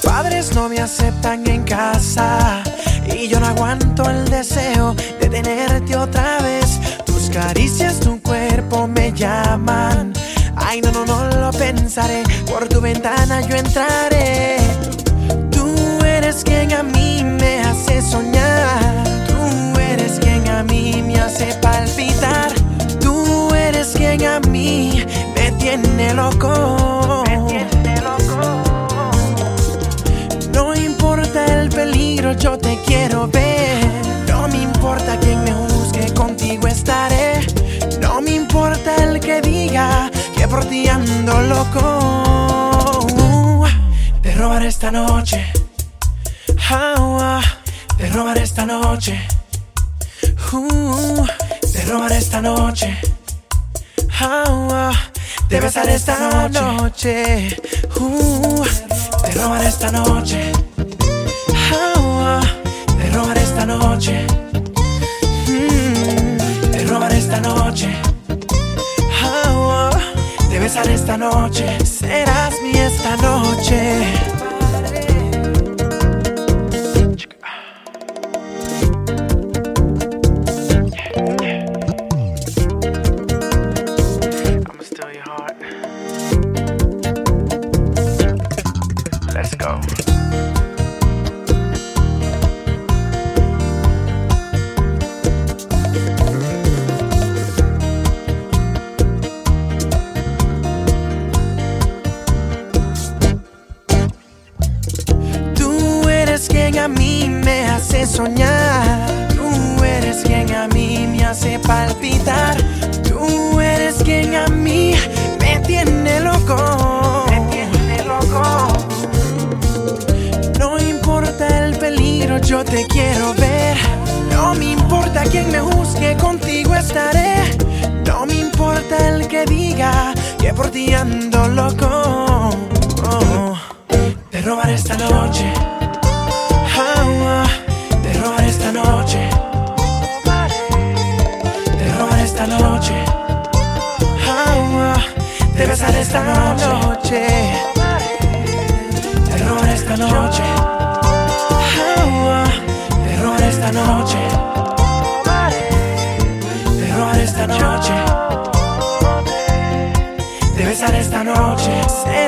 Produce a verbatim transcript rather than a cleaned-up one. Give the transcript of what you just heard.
padres no me aceptan en casa y yo no aguanto el deseo de tenerte otra vez. Tus caricias, tu cuerpo me llaman. Ay, no, no, no lo pensaré. Por tu ventana yo entraré. Tú eres quien a mí me hace soñar. Tú eres quien a mí me hace palpitar. Tú eres quien a mí me tiene loco. Me tiene loco. No importa el peligro, yo te quiero ver. No me importa quien me juzgue, contigo estaré. No me importa el que diga que por ti ando loco. uh, Te robaré esta noche. oh, oh, Te robaré esta noche. uh, Te robaré esta noche. oh, oh, Te besaré esta noche. uh, Te robaré esta noche. oh, oh, Te robaré esta noche. mm, Te robaré esta noche. oh, oh, Te besaré esta noche. Serás mi esta noche. Let's go. Tú eres quien a mí me hace soñar. Tú eres quien a mí me hace palpitar. Tú eres quien a mí me tiene loco. Me tiene loco. No importa el peligro, yo te quiero ver. No me importa quien me juzgue, contigo estaré. No me importa el que diga que por ti ando loco. oh. Te robaré esta noche. oh, oh. Te robaré esta noche. Te robaré esta noche. oh, oh. Te besaré esta noche. Te robaré esta noche. oh, oh. Te robaré esta noche. Te robaré esta noche. Te besaré esta noche.